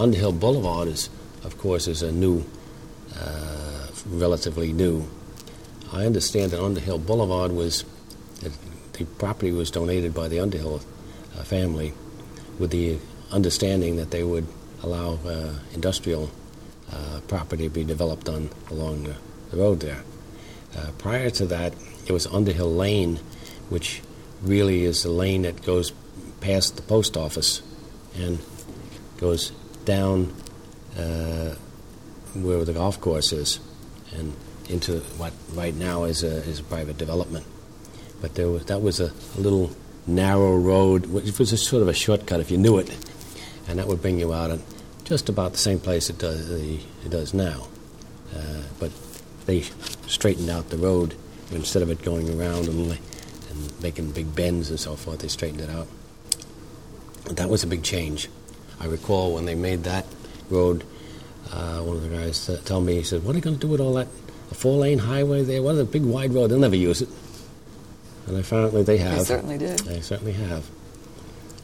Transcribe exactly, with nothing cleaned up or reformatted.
Underhill Boulevard is, of course, is a new, uh, relatively new. I understand that Underhill Boulevard was, the property was donated by the Underhill uh, family with the understanding that they would allow uh, industrial uh, property to be developed on along the, the road there. Uh, prior to that, it was Underhill Lane, which really is the lane that goes past the post office and goes down uh, where the golf course is and into what right now is a, is a private development. But there was, that was a, a little narrow road, which was a sort of a shortcut if you knew it, and that would bring you out at just about the same place it does, it does now. Uh, but they straightened out the road instead of it going around and, and making big bends and so forth. They straightened it out. That was a big change. I recall when they made that road, uh, one of the guys uh, told me, he said, what are they going to do with all that, a four-lane highway there? What a big wide road. They'll never use it. And apparently they have. They certainly did. They certainly have.